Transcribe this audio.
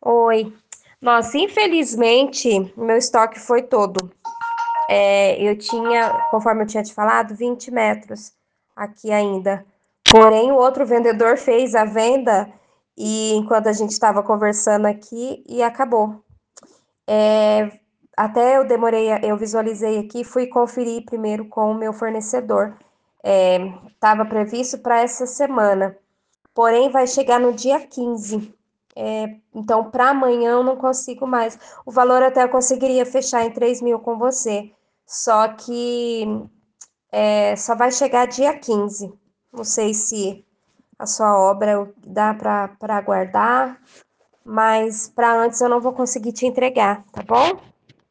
Oi. Nossa, infelizmente, meu estoque foi todo. Eu tinha, conforme eu tinha te falado, 20 metros aqui ainda. Porém, o outro vendedor fez a venda e enquanto a gente estava conversando aqui e acabou. Até eu demorei, eu visualizei aqui, fui conferir primeiro com o meu fornecedor. Estava previsto para essa semana, porém vai chegar no dia 15. Então, para amanhã eu não consigo mais. O valor até eu conseguiria fechar em 3.000 com você, só que só vai chegar dia 15. Não sei se a sua obra dá para aguardar, mas para antes eu não vou conseguir te entregar, tá bom?